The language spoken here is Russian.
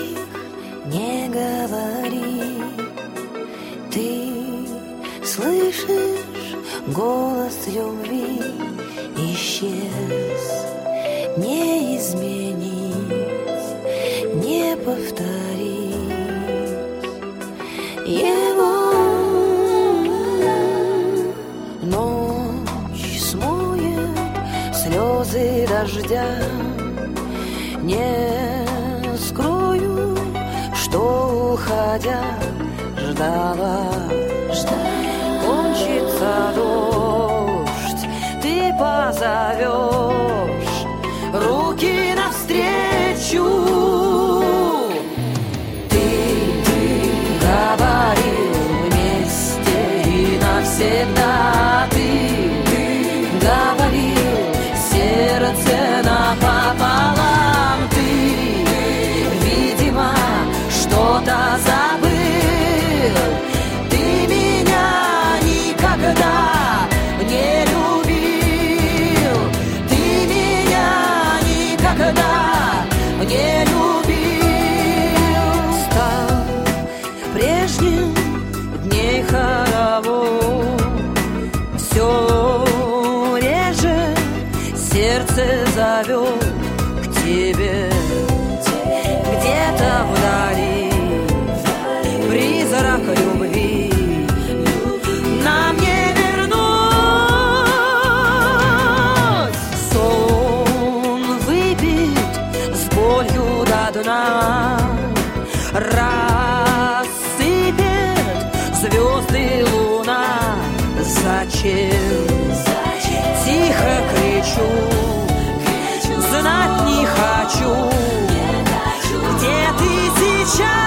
не говори. Ты слышишь голос любви, исчез, не изменить, не повторить его. Ночь смоет слезы дождя, не скрою, что, уходя, ждала. Кончится дождь, ты позовешь, руки навстречу. Ты говорил вместе и навсегда. Ты говорил сердце напополам. Ты, видимо, что-то забыл. Ты меня никогда не любил. Ты меня никогда не любил. Стал прежним дней хоровод, все реже сердце зовет к тебе. Где-то вдали призрак любви нам не вернуть. Сон выпит с болью до дна, рассыпет звезды луна. Зачем? Тихо кричу, знать не хочу, где ты сейчас.